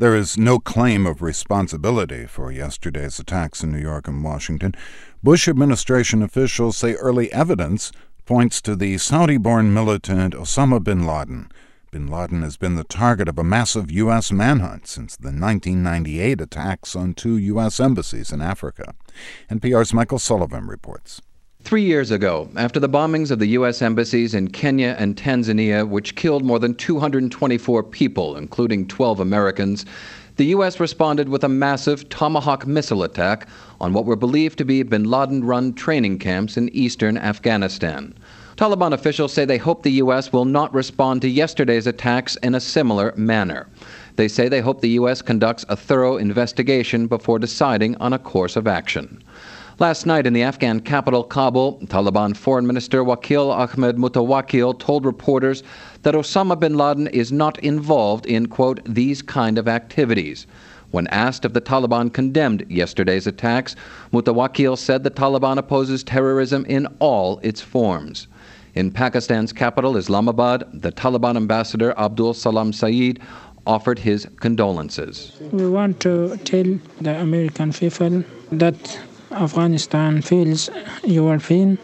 There is no claim of responsibility for yesterday's attacks in New York and Washington. Bush administration officials say early evidence points to the Saudi-born militant Osama bin Laden. Bin Laden has been the target of a massive U.S. manhunt since the 1998 attacks on 2 U.S. embassies in Africa. NPR's Michael Sullivan reports. 3 years ago, after the bombings of the U.S. embassies in Kenya and Tanzania, which killed more than 224 people, including 12 Americans, the U.S. responded with a massive Tomahawk missile attack on what were believed to be bin Laden-run training camps in eastern Afghanistan. Taliban officials say they hope the U.S. will not respond to yesterday's attacks in a similar manner. They say they hope the U.S. conducts a thorough investigation before deciding on a course of action. Last night in the Afghan capital, Kabul, Taliban Foreign Minister Wakil Ahmed Mutawakkil told reporters that Osama bin Laden is not involved in, quote, these kind of activities. When asked if the Taliban condemned yesterday's attacks, Mutawakkil said the Taliban opposes terrorism in all its forms. In Pakistan's capital, Islamabad, the Taliban ambassador Abdul Salam Saeed offered his condolences. We want to tell the American people that Afghanistan feels European.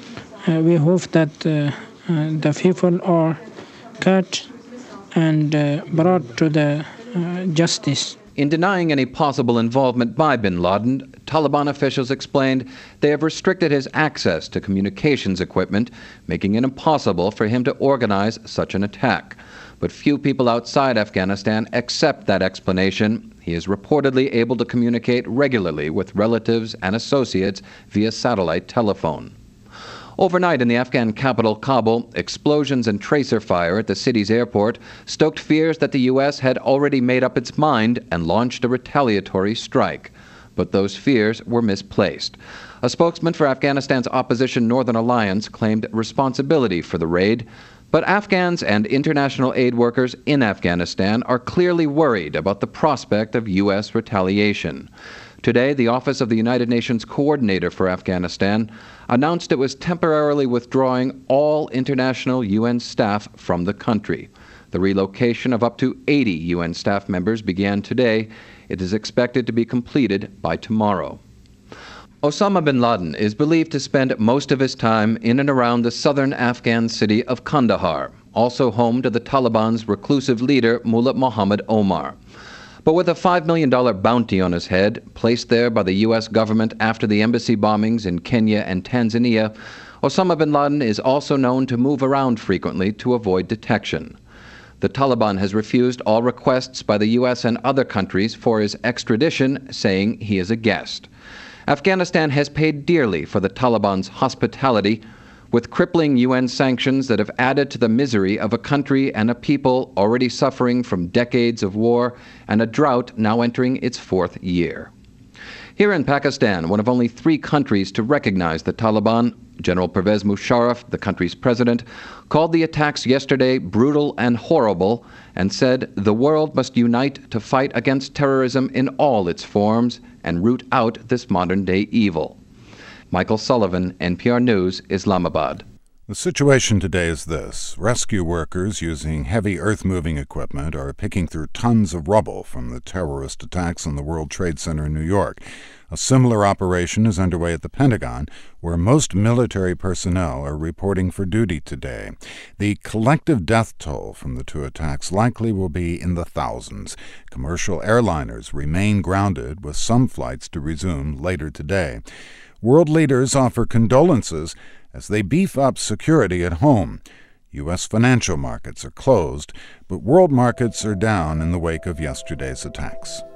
We hope that the people are caught and brought to the justice. In denying any possible involvement by bin Laden, Taliban officials explained they have restricted his access to communications equipment, making it impossible for him to organize such an attack. But few people outside Afghanistan accept that explanation. He is reportedly able to communicate regularly with relatives and associates via satellite telephone. Overnight in the Afghan capital, Kabul, explosions and tracer fire at the city's airport stoked fears that the U.S. had already made up its mind and launched a retaliatory strike. But those fears were misplaced. A spokesman for Afghanistan's opposition Northern Alliance claimed responsibility for the raid. But Afghans and international aid workers in Afghanistan are clearly worried about the prospect of U.S. retaliation. Today, the Office of the United Nations Coordinator for Afghanistan announced it was temporarily withdrawing all international UN staff from the country. The relocation of up to 80 UN staff members began today. It is expected to be completed by tomorrow. Osama bin Laden is believed to spend most of his time in and around the southern Afghan city of Kandahar, also home to the Taliban's reclusive leader Mullah Muhammad Omar. But with a $5 million bounty on his head, placed there by the U.S. government after the embassy bombings in Kenya and Tanzania, Osama bin Laden is also known to move around frequently to avoid detection. The Taliban has refused all requests by the U.S. and other countries for his extradition, saying he is a guest. Afghanistan has paid dearly for the Taliban's hospitality, with crippling UN sanctions that have added to the misery of a country and a people already suffering from decades of war and a drought now entering its 4th year. Here in Pakistan, one of only 3 countries to recognize the Taliban, General Pervez Musharraf, the country's president, called the attacks yesterday brutal and horrible and said the world must unite to fight against terrorism in all its forms and root out this modern-day evil. Michael Sullivan, NPR News, Islamabad. The situation today is this. Rescue workers using heavy earth-moving equipment are picking through tons of rubble from the terrorist attacks on the World Trade Center in New York. A similar operation is underway at the Pentagon, where most military personnel are reporting for duty today. The collective death toll from the 2 attacks likely will be in the thousands. Commercial airliners remain grounded, with some flights to resume later today. World leaders offer condolences as they beef up security at home. U.S. financial markets are closed, but world markets are down in the wake of yesterday's attacks.